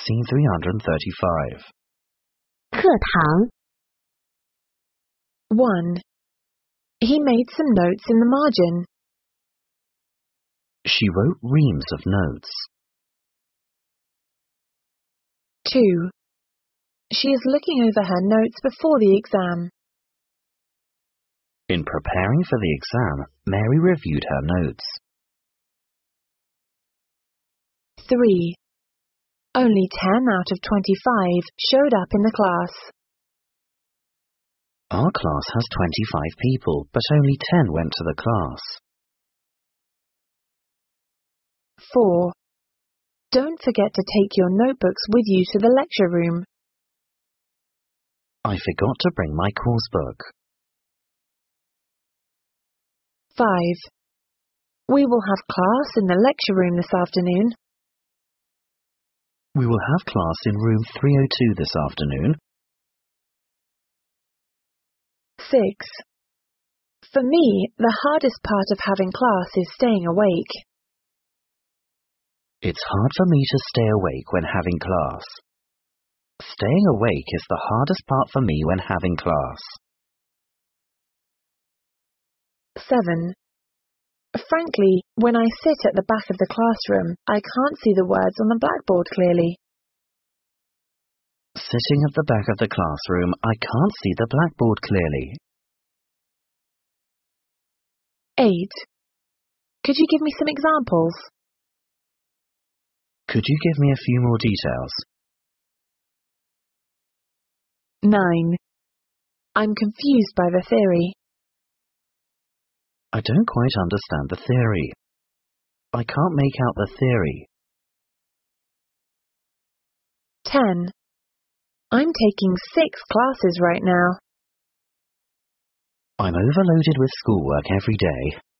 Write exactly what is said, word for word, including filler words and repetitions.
Scene three hundred thirty-five. 课堂 one. He made some notes in the margin. She wrote reams of notes. two. She is looking over her notes before the exam. In preparing for the exam, Mary reviewed her notes. three. Only ten out of twenty-five showed up in the class. Our class has twenty-five people, but only ten went to the class. four. Don't forget to take your notebooks with you to the lecture room. I forgot to bring my course book. five. We will have class in the lecture room this afternoon. We will have class in room three oh two this afternoon. six. For me, the hardest part of having class is staying awake. It's hard for me to stay awake when having class. Staying awake is the hardest part for me when having class. seven. Frankly, when I sit at the back of the classroom, I can't see the words on the blackboard clearly. Sitting at the back of the classroom, I can't see the blackboard clearly. eight. Could you give me some examples? Could you give me a few more details? nine. I'm confused by the theory. I don't quite understand the theory. I can't make out the theory. ten. I'm taking six classes right now. I'm overloaded with schoolwork every day.